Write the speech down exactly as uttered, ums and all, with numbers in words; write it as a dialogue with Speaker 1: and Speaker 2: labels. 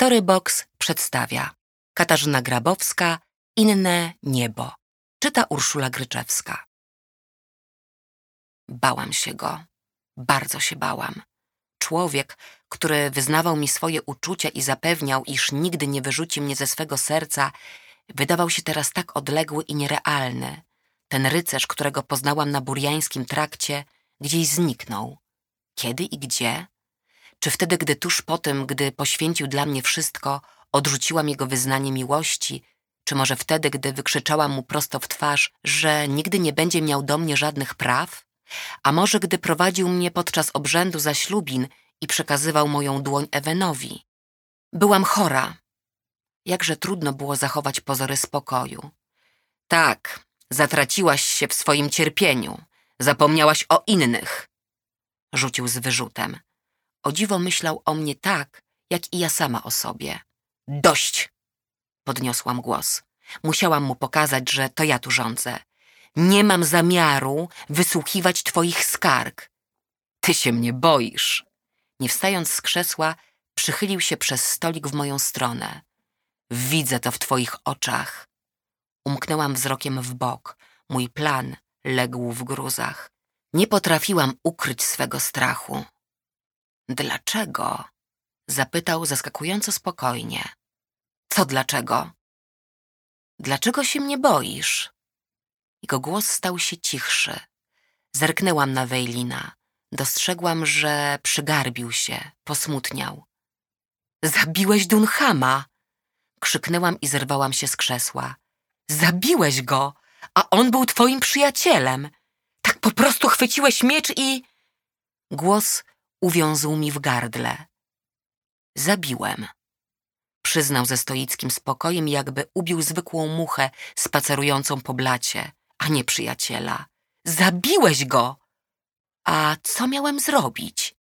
Speaker 1: Storybox przedstawia Katarzyna Grabowska, Inne niebo. Czyta Urszula Gryczewska. Bałam się go. Bardzo się bałam. Człowiek, który wyznawał mi swoje uczucia i zapewniał, iż nigdy nie wyrzuci mnie ze swego serca, wydawał się teraz tak odległy i nierealny. Ten rycerz, którego poznałam na burjańskim trakcie, gdzieś zniknął. Kiedy i gdzie? Czy wtedy, gdy tuż po tym, gdy poświęcił dla mnie wszystko, odrzuciłam jego wyznanie miłości, czy może wtedy, gdy wykrzyczałam mu prosto w twarz, że nigdy nie będzie miał do mnie żadnych praw? A może gdy prowadził mnie podczas obrzędu zaślubin i przekazywał moją dłoń Ewenowi? Byłam chora. Jakże trudno było zachować pozory spokoju. Tak, zatraciłaś się w swoim cierpieniu. Zapomniałaś o innych. Rzucił z wyrzutem. O dziwo myślał o mnie tak, jak i ja sama o sobie. Dość! Podniosłam głos. Musiałam mu pokazać, że to ja tu rządzę. Nie mam zamiaru wysłuchiwać twoich skarg. Ty się mnie boisz. Nie wstając z krzesła, przychylił się przez stolik w moją stronę. Widzę to w twoich oczach. Umknęłam wzrokiem w bok. Mój plan legł w gruzach. Nie potrafiłam ukryć swego strachu. Dlaczego? Zapytał zaskakująco spokojnie. Co dlaczego? Dlaczego się mnie boisz? Jego głos stał się cichszy. Zerknęłam na Wejlina. Dostrzegłam, że przygarbił się, posmutniał. Zabiłeś Dunhama! Krzyknęłam i zerwałam się z krzesła. Zabiłeś go, a on był twoim przyjacielem. Tak po prostu chwyciłeś miecz i... Głos uwiązł mi w gardle. Zabiłem. Przyznał ze stoickim spokojem, jakby ubił zwykłą muchę spacerującą po blacie, a nie przyjaciela. Zabiłeś go! A co miałem zrobić?